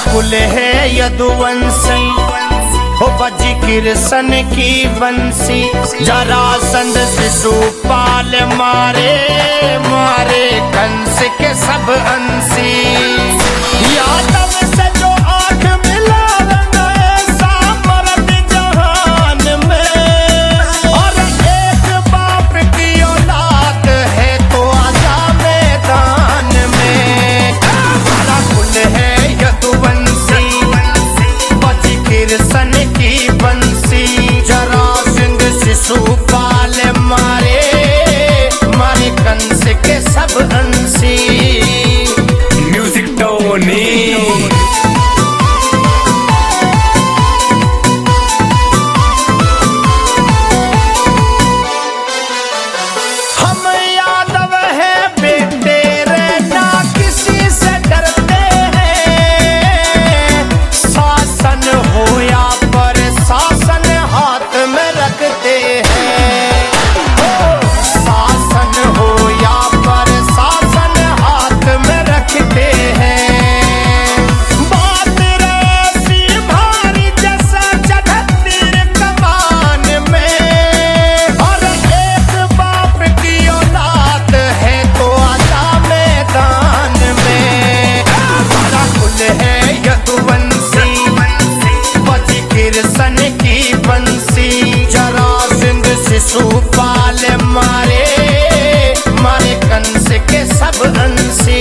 कुल है यदुवंशी, हो बजी कृष्ण की बंसी। जरासंध शिशुपाल मारे मारे कंस के सब अंशी। यादव से जो आँख मिला ऐसा मर्द जहान में, और एक बाप की औलाद है तो आजा मैदान में। हमारा कुल है यदुवंशी, बजी कृष्ण की बंसी। जरासंध शिशुपाल मारे मारे कंस के सब अंशी। म्यूजिक टोनी। शिशुपाल मारे मारे कंस के सब अंशी।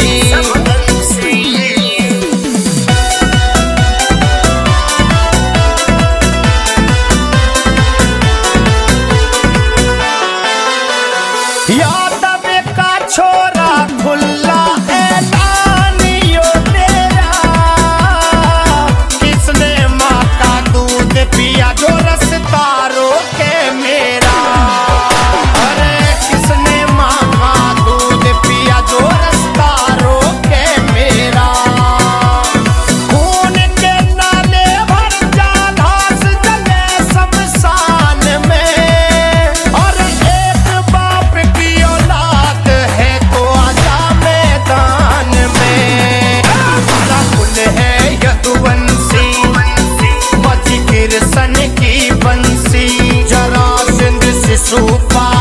यादव का छोरा खुल्ला ऐलानियो तेरा, किसने माँ का दूध पिया जो रस्ता रोके मेरा। अरे किसने माँ का दूध पिया जो रास्ता रोके मेरा। खून के नाले भर जा घास जले शमशान में, और एक बाप की औलाद है तो आजा मैदान में। हमारा कुल है यदुवंशी, बजी कृष्ण की बंसी। जरासंध शिशुपाल